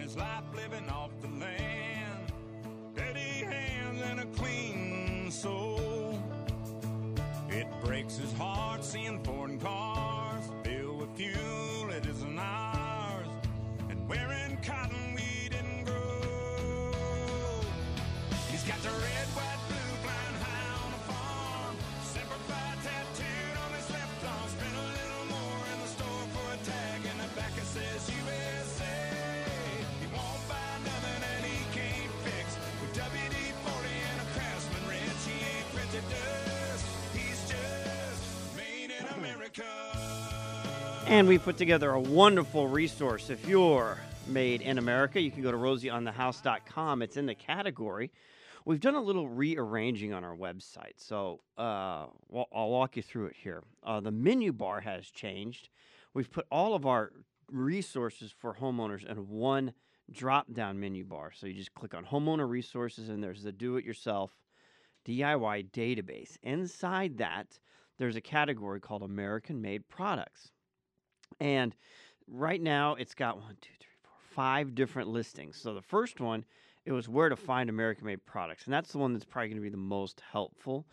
his life living off the land. Dirty hands and a clean soul. It breaks his heart seeing foreign cars filled with fuel it isn't ours, and wearing cotton we didn't grow. He's got the red, white, blue, flying high on the farm. Semper Fi tattooed on his left arm. Spent a little more in the store for a tag, and the back it says USA. He won't buy nothing that he can't fix. With WD-40 and a Craftsman wrench, he ain't printed dust. He's just made in America. And we put together a wonderful resource. If you're made in America, you can go to rosieonthehouse.com. It's in the category. We've done a little rearranging on our website, so I'll walk you through it here. The menu bar has changed. We've put all of our resources for homeowners in one drop-down menu bar. So you just click on Homeowner Resources, and there's the Do-It-Yourself DIY database. Inside that, there's a category called American-Made Products. And right now, it's got 5 different listings. So the first one, it was where to find American-made products, and that's the one that's probably going to be the most helpful.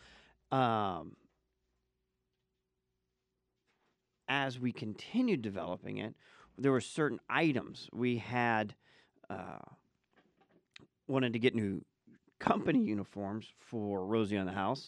As we continued developing it, there were certain items we had wanted to get new company uniforms for Rosie on the House,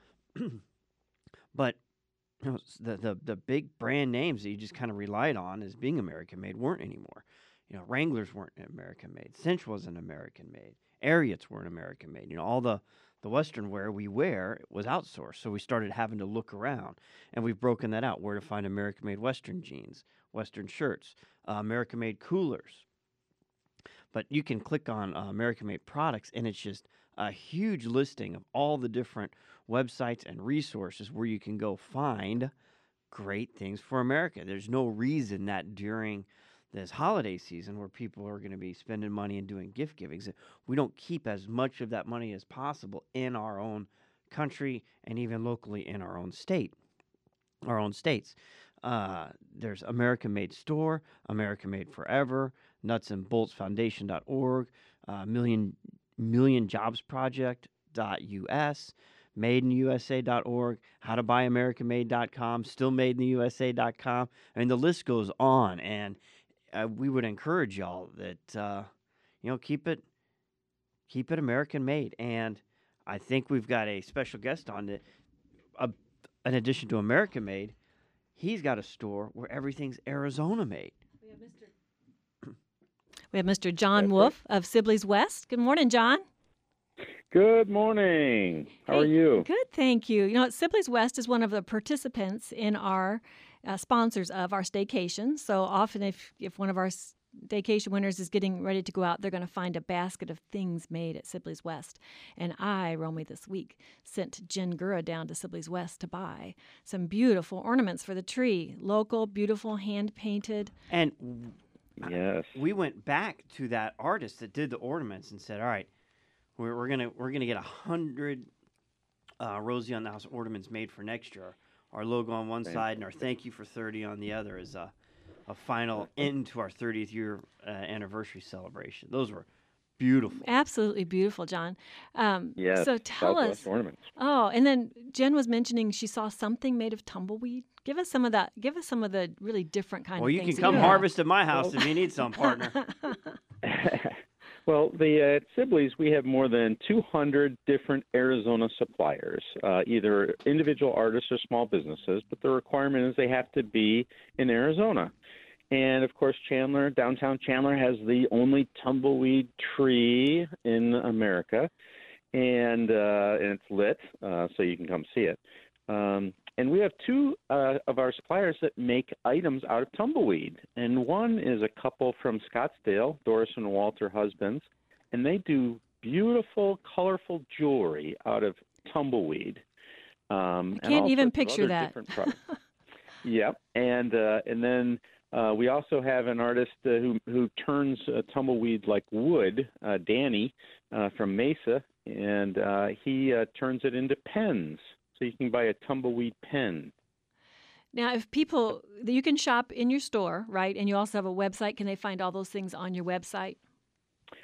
but you know, the big brand names that you just kind of relied on as being American-made weren't anymore. You know, Wranglers weren't American-made. Cinch wasn't American-made. Ariats weren't American-made. You know, all the Western wear we wear was outsourced, so we started having to look around, and we've broken that out, where to find American-made Western jeans, Western shirts, American-made coolers. But you can click on American-made products, and it's just a huge listing of all the different websites and resources where you can go find great things for America. There's no reason that during this holiday season where people are going to be spending money and doing gift givings, we don't keep as much of that money as possible in our own country and even locally in our own state, our own states. There's American Made Store, American Made Forever, nutsandboltsfoundation.org, millionjobsproject.us, madeinusa.org, howtobuyamericanmade.com, stillmadeintheusa.com. I mean, the list goes on, and we would encourage y'all that, keep it American made. And I think we've got a special guest on that. In addition to American made, he's got a store where everything's Arizona made. We have Mr. John Wolf of Sibley's West. Good morning, John. Good morning. How are you? Good, thank you. You know, Sibley's West is one of the participants in our sponsors of our staycation. So often if one of our staycation winners is getting ready to go out, they're going to find a basket of things made at Sibley's West. And I, Romy, this week, sent Jen Gura down to Sibley's West to buy some beautiful ornaments for the tree. Local, beautiful, hand-painted. And yes, we went back to that artist that did the ornaments and said, all right, we're gonna get 100 Rosie on the House ornaments made for next year. Our logo on one side and our thank you for 30 on the other is a final end to our 30th year anniversary celebration. Those were beautiful. Absolutely beautiful, John. Yes. So tell us. Southwest ornaments. Oh, and then Jen was mentioning she saw something made of tumbleweed. Give us some of that. Give us some of the really different kind of things. Well, you can come harvest at my house if you need some, partner. Well, at Sibley's, we have more than 200 different Arizona suppliers, either individual artists or small businesses, but the requirement is they have to be in Arizona. And, of course, downtown Chandler has the only tumbleweed tree in America, and it's lit, so you can come see it. And we have 2 of our suppliers that make items out of tumbleweed. And one is a couple from Scottsdale, Doris and Walter Husbands, and they do beautiful, colorful jewelry out of tumbleweed. I can't even picture that. Yep. And then we also have an artist who turns tumbleweed like wood, Danny from Mesa, and he turns it into pens. So you can buy a tumbleweed pen. Now, if people, you can shop in your store, right? And you also have a website. Can they find all those things on your website?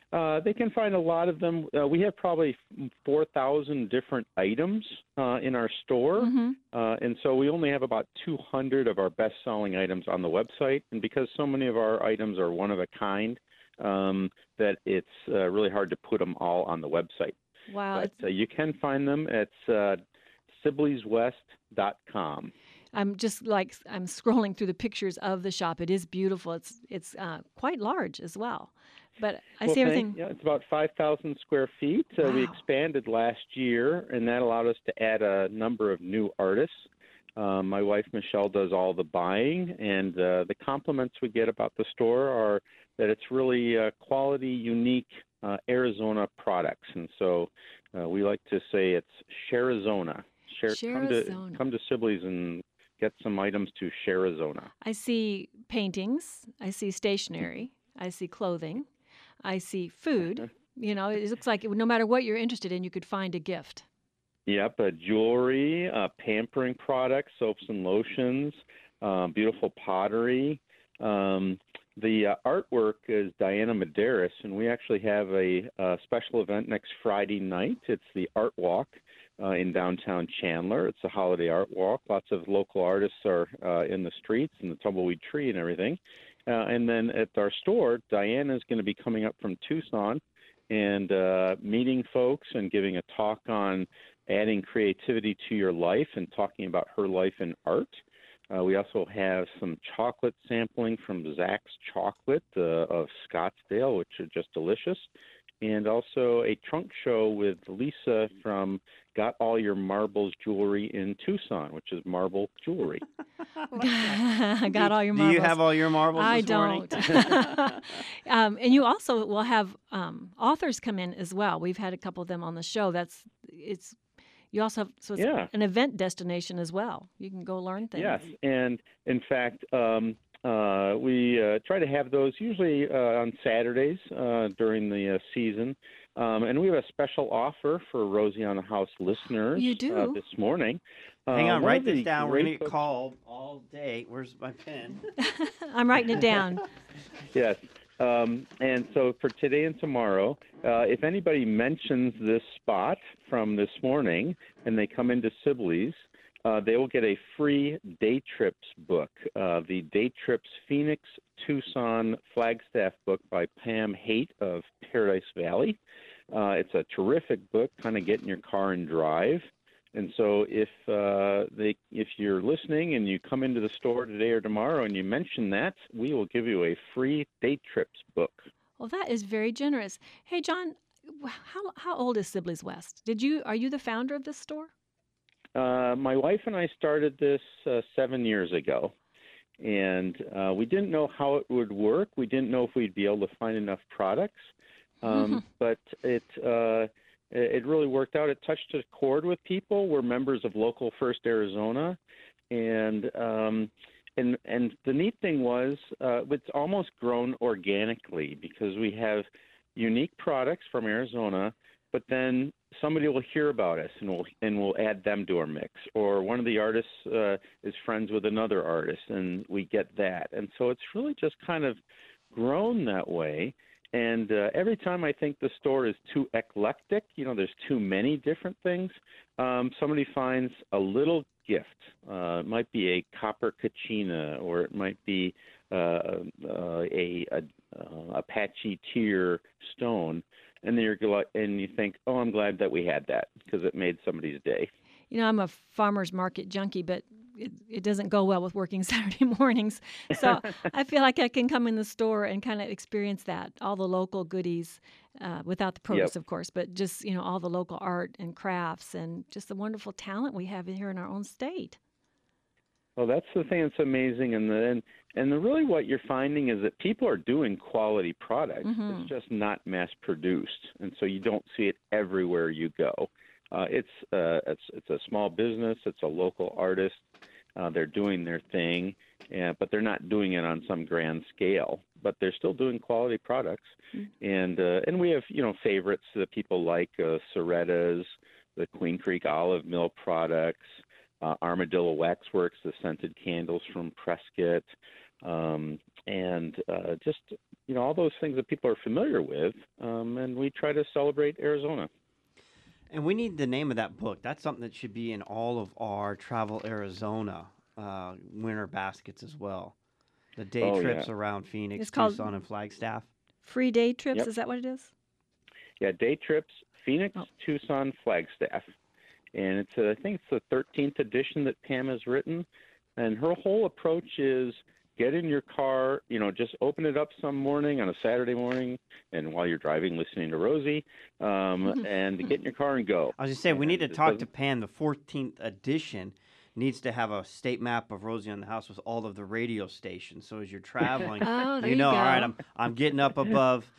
They can find a lot of them. We have probably 4,000 different items in our store, and so we only have about 200 of our best-selling items on the website. And because so many of our items are one of a kind, that it's really hard to put them all on the website. Wow. But you can find them at SibleysWest.com. I'm scrolling through the pictures of the shop. It is beautiful. It's quite large as well. But I see everything. Yeah, it's about 5,000 square feet. Wow. We expanded last year, and that allowed us to add a number of new artists. My wife, Michelle, does all the buying, and the compliments we get about the store are that it's really quality, unique Arizona products. And so we like to say it's Sharizona. Come to Sibley's and get some items to Sharizona. I see paintings. I see stationery. I see clothing. I see food. You know, it looks like no matter what you're interested in, you could find a gift. Yep, jewelry, pampering products, soaps and lotions, beautiful pottery. The artwork is Diana Medeiros, and we actually have a special event next Friday night. It's the Art Walk in downtown Chandler. It's a holiday art walk. Lots of local artists are in the streets and the Tumbleweed Tree and everything. And then at our store, Diana is going to be coming up from Tucson and meeting folks and giving a talk on adding creativity to your life and talking about her life in art. We also have some chocolate sampling from Zach's Chocolate of Scottsdale, which are just delicious. And also a trunk show with Lisa from Got All Your Marbles Jewelry in Tucson, which is marble jewelry. Got all your marbles. Do you have all your marbles I this morning? don't. And you also will have authors come in as well. We've had a couple of them on the show. You also have an event destination as well. You can go learn things. Yes, and in fact, we try to have those usually on Saturdays during the season. And we have a special offer for Rosie on the House listeners. You do? This morning. Hang on, write this down. We're going to get called all day. Where's my pen? I'm writing it down. Yes. And so for today and tomorrow, if anybody mentions this spot from this morning and they come into Sibley's, they will get a free Day Trips book, the Day Trips Phoenix Tucson Flagstaff book by Pam Haight of Paradise Valley. It's a terrific book, kind of get in your car and drive. And so if you're listening and you come into the store today or tomorrow and you mention that, we will give you a free Day Trips book. Well, that is very generous. Hey, John, how old is Sibley's West? Are you the founder of this store? My wife and I started this 7 years ago, and we didn't know how it would work. We didn't know if we'd be able to find enough products, but it really worked out. It touched a chord with people. We're members of Local First Arizona, and the neat thing was it's almost grown organically because we have unique products from Arizona, but then somebody will hear about us and we'll add them to our mix. Or one of the artists is friends with another artist, and we get that. And so it's really just kind of grown that way. And every time I think the store is too eclectic, there's too many different things, somebody finds a little gift. It might be a copper kachina, or it might be a Apache tear stone. And then you think, oh, I'm glad that we had that because it made somebody's day. I'm a farmer's market junkie, but it doesn't go well with working Saturday mornings. So I feel like I can come in the store and kind of experience that, all the local goodies, without the produce, of course, but just, all the local art and crafts and just the wonderful talent we have here in our own state. Well, that's the thing that's amazing. And really what you're finding is that people are doing quality products. It's just not mass-produced. And so you don't see it everywhere you go. It's a small business. It's a local artist. They're doing their thing, but they're not doing it on some grand scale. But they're still doing quality products. And we have, favorites that people like, Soretta's, the Queen Creek Olive Mill products, Armadillo Waxworks, the scented candles from Prescott, and just all those things that people are familiar with, and we try to celebrate Arizona. And we need the name of that book. That's something that should be in all of our Travel Arizona winter baskets as well. The day trips around Phoenix, It's called Tucson, and Flagstaff. Free day trips, Yep. is that what it is? Yeah, day trips, Phoenix, Tucson, Flagstaff. And I think it's the 13th edition that Pam has written. And her whole approach is get in your car, just open it up some morning on a Saturday morning, and while you're driving, listening to Rosie, and get in your car and go. I was just saying, we need to talk to Pam. The 14th edition needs to have a state map of Rosie on the House with all of the radio stations. So as you're traveling, Oh, there you know, you go. all right, I'm getting up above,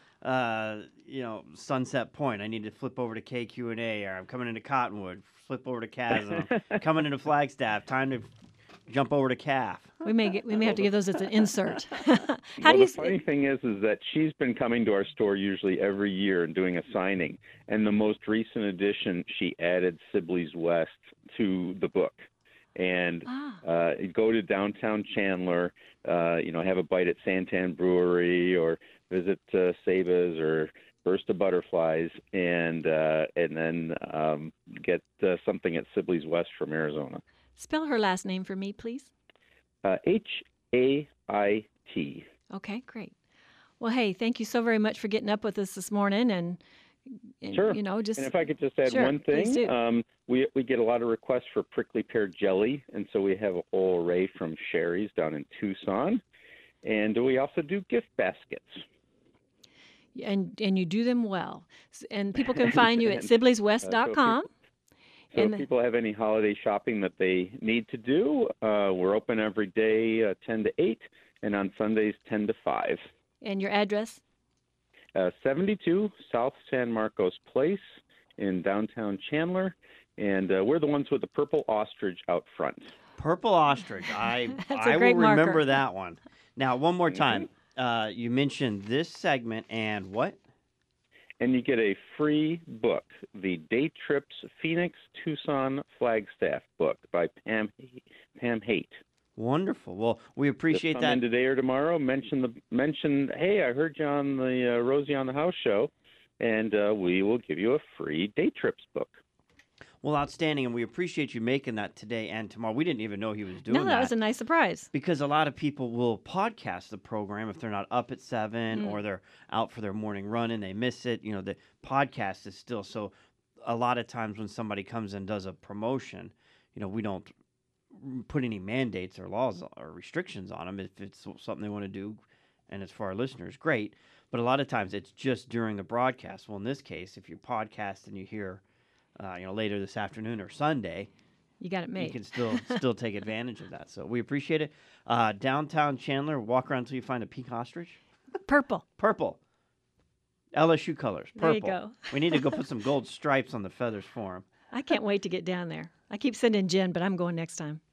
Sunset Point. I need to flip over to KQ&A, or I'm coming into Cottonwood, flip over to Chasm, coming into Flagstaff, time to jump over to Calf. We may have to give those as an insert. The funny thing is that she's been coming to our store usually every year and doing a signing. And the most recent edition, she added Sibley's West to the book. And go to downtown Chandler, have a bite at Santan Brewery, or visit Saba's or Burst of Butterflies, and then get something at Sibley's West from Arizona. Spell her last name for me, please. Hait. Okay, great. Well, hey, thank you so very much for getting up with us this morning, and Sure. just and if I could just add Sure, one please thing, do. we get a lot of requests for prickly pear jelly, and so we have a whole array from Sherry's down in Tucson, and we also do gift baskets. and you do them well. And people can find you at sibleyswest.com. So if people have any holiday shopping that they need to do, we're open every day 10 to 8, and on Sundays 10 to 5. And your address? 72 South San Marcos Place in downtown Chandler, and we're the ones with the purple ostrich out front. Purple ostrich. I That's a will great marker. remember that one. Now, one more time. You mentioned this segment and what? And you get a free book, the Day Trips Phoenix, Tucson, Flagstaff book by Pam Hait. Wonderful. Well, we appreciate Just that. come in today or tomorrow. Mention. Hey, I heard you on the Rosie on the House show, and we will give you a free Day Trips book. Well, outstanding, and we appreciate you making that today and tomorrow. We didn't even know he was doing that. No, that was a nice surprise. Because a lot of people will podcast the program if they're not up at 7 or they're out for their morning run and they miss it. The podcast is still. So a lot of times when somebody comes and does a promotion, we don't put any mandates or laws or restrictions on them. If it's something they want to do and it's for our listeners, great. But a lot of times it's just during the broadcast. Well, in this case, if you podcast and you hear later this afternoon or Sunday, You got it made. you can still take advantage of that. So we appreciate it. Downtown Chandler, walk around until you find a pink ostrich. Purple. Purple. LSU colors. Purple. There you go. We need to go put some gold stripes on the feathers for him. I can't wait to get down there. I keep sending Jen, but I'm going next time.